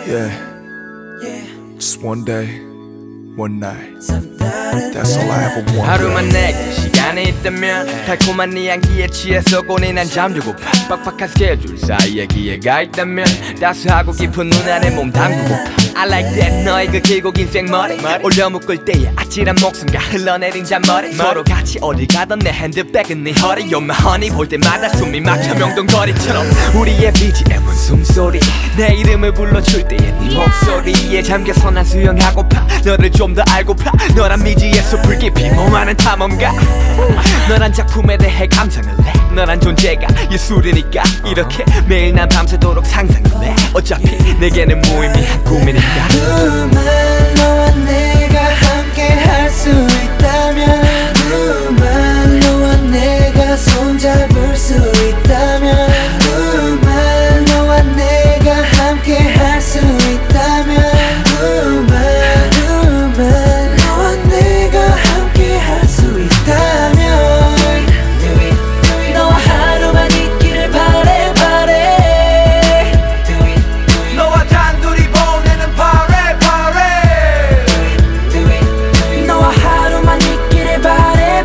Yeah, just one day, one night. That's all I ever wanted. 하루만 내게 시간이 있다면 달콤한 네 향기에 취해서 고뇌 난 잠들고파. 빡빡한 스케줄 사이에 기회가 있다면 따스하고 깊은 눈 안에 몸 담그고파. I like that 너의 그 길고 긴 생머리 올려 묶을 때의 아찔한 목숨과 흘러내린 잔머리 서로 같이 어딜 가던 내 핸드백은 네 허리 You're my honey 볼 때마다 숨이 막혀 명동거리처럼 우리의 BGM은 숨소리 내 이름을 불러줄 때의 네 목소리에 잠겨서 난 수영하고파 너를 좀 더 알고파 너란 미지의 숲을 깊이 몸하는 탐험가 너란 작품에 대해 감상을 해 너란 존재가 예술이니까 이렇게 매일 난 밤새도록 상상을 해 어차피 내게는 무의미한 꿈이니까 누구만 너와 내가 함께 할 수 있다면 누구만 너와 내가 손잡을 수 있다면 누구만 너와 내가 함께 할 수 있다면 누구만 너와 내가 함께 할 수 있다면 너와 하루만 있기를 바래 너와 단둘이 보내는 party 너와 하루만 있기를 바래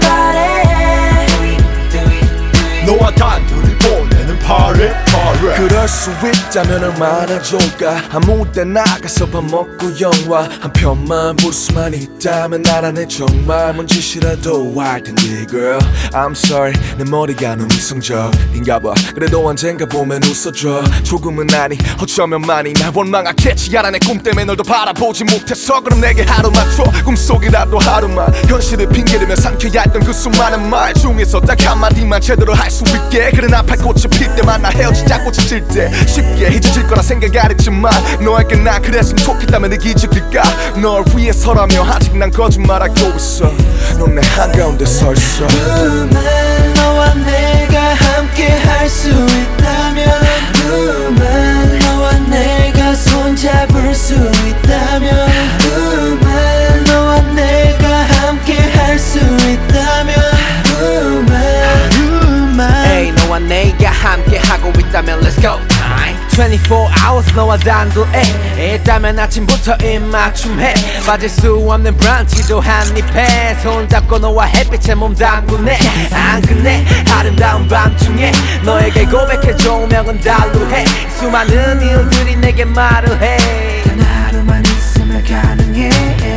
너와 단둘이 보내는 party. 그럴 수 있다면 얼마나 좋을까 아무 때 나가서 밥 먹고 영화 한 편만 볼 수만 있다면 나라네 정말 뭔 짓이라도 할 텐데 girl I'm sorry 내 머리가 너무 이성적인가 봐 그래도 언젠가 보면 웃어줘 조금은 아니 어쩌면 많이 날 원망하겠지 알아 내 꿈 때문에 널 더 바라보지 못해서 그럼 내게 하루만 줘 꿈속이라도 하루만 현실을 핑계대며 삼켜야 했던 그 수많은 말 중에서 딱 한마디만 제대로 할 수 있게 그래 나팔 꽃이 필 때만 나 헤어지자 꽃이 질 때 쉽게 잊어질 거라 생각 안 했지만 너에게 난 그랬으면 좋겠다면 내 기적일까 널 위해서라며 아직 난 거짓말하고 있어 넌 내 한가운데 서 있어 누구만 너와 내가 함께 할 수 있다면 누구만 너와 내가 손잡을 수 있다면 누구만 너와 내가 함께 할 수 있다면 누구만 Hey 너와 내가 함께 하고 있다면 Let's go time 24 hours 너와 단둘에 있다면 아침부터 입맞춤해 빠질 수 없는 브런치도 한입해 손잡고 너와 햇빛에 몸 담그네 안 끝내 아름다운 밤중에 너에게 고백해 조명은 달루해 수많은 일들이 내게 말을 해 단 하루만 있으면 가능해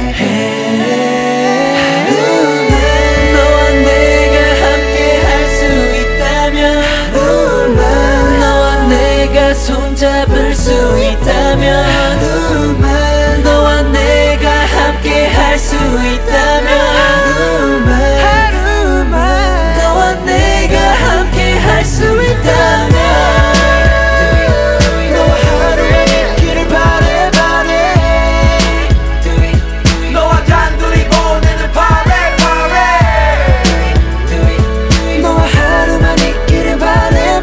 너와 내가 함께 할 수 있다면 너와 내가 손잡을 수 있다면 너와 내가 함께 할 수 있다면 너와 내가 함께 할 수 있다면 너와 하루만 있기를 바래 너와 단둘이 보내는 너와 하루만 있기를 바래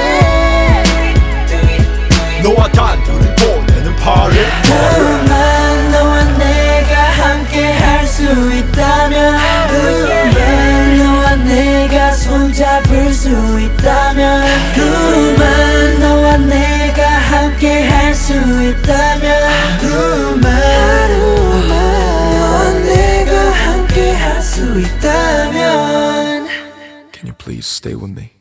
너와 단둘이 보내는 party. 누구만 너와 내가 함께 할 수 있다면 누구만 너와 내가 손잡을 수 있다면 누구만 너와 내가 함께 할 수 있다면 누구만 너와 내가 함께 할 수 있다면 Can you please stay with me?